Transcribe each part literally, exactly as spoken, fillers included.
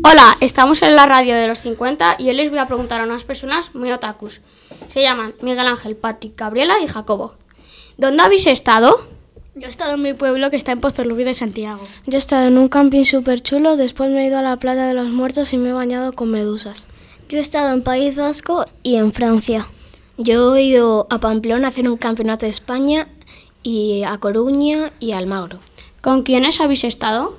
Hola, estamos en la radio de los cincuenta y hoy les voy a preguntar a unas personas muy otakus. Se llaman Miguel Ángel, Patrick, Gabriela y Jacobo. ¿Dónde habéis estado? Yo he estado en mi pueblo, que está en Pozolubí de Santiago. Yo he estado en un camping súper chulo, después me he ido a la playa de los muertos y me he bañado con medusas. Yo he estado en País Vasco y en Francia. Yo he ido a Pamplona a hacer un campeonato de España y a Coruña y a Almagro. ¿Con quiénes habéis estado?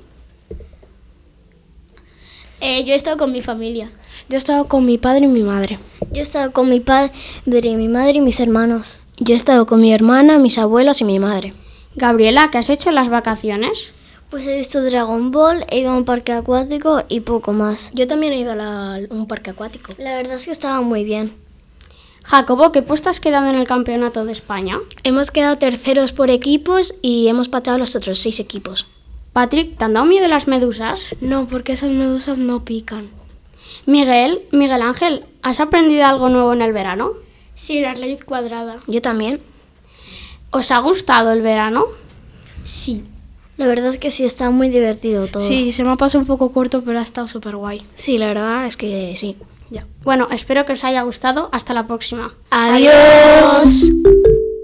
Eh, yo he estado con mi familia. Yo he estado con mi padre y mi madre. Yo he estado con mi padre, mi madre y mis hermanos. Yo he estado con mi hermana, mis abuelos y mi madre. Gabriela, ¿qué has hecho en las vacaciones? Pues he visto Dragon Ball, he ido a un parque acuático y poco más. Yo también he ido a la, un parque acuático. La verdad es que estaba muy bien. Jacobo, ¿qué puesto has quedado en el campeonato de España? Hemos quedado terceros por equipos y hemos pateado a los otros seis equipos. Patrick, ¿te han dado miedo las medusas? No, porque esas medusas no pican. Miguel, Miguel Ángel, ¿has aprendido algo nuevo en el verano? Sí, la raíz cuadrada. Yo también. ¿Os ha gustado el verano? Sí. La verdad es que sí, está muy divertido todo. Sí, se me ha pasado un poco corto, pero ha estado súper guay. Sí, la verdad es que sí. Ya. Bueno, espero que os haya gustado. Hasta la próxima. ¡Adiós!